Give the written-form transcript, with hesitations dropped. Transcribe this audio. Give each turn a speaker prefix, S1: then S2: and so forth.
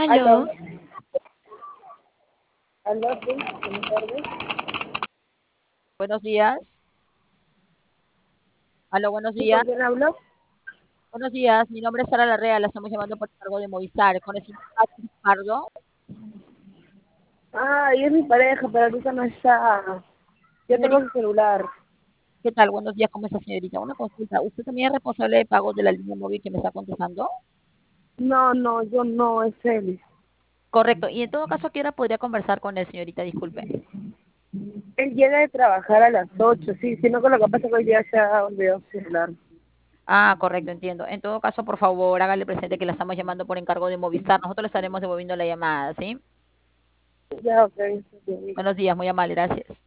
S1: Aló,
S2: Aló,
S1: aló, sí, buenas tardes.
S3: Buenos días. Aló, buenos
S1: ¿Sí,
S3: días.
S1: con quién hablo?
S3: Buenos días. Mi nombre es Sara Larrea. La estamos llamando por cargo de Movistar. Con el señor Patrick Pardo.
S1: Ah, ella es mi pareja, pero ahorita no está. Yo tengo
S3: Señorita,
S1: su celular.
S3: ¿qué tal? Buenos días. ¿Cómo está, señorita? Una consulta. ¿Usted también es responsable de pagos de la línea móvil que me está contestando?
S1: No, no, yo no, es él.
S3: Correcto. Y en todo caso, ¿a qué hora podría conversar con él, señorita? Disculpe.
S1: Él llega de trabajar a las 8, sí, sino que lo que pasa es que hoy día se ha olvidado su celular.
S3: Ah, correcto, entiendo. En todo caso, por favor, hágale presente que la estamos llamando por encargo de Movistar. Nosotros le estaremos devolviendo la llamada, ¿sí?
S1: Ya, ok, está bien.
S3: Buenos días, muy amable, gracias.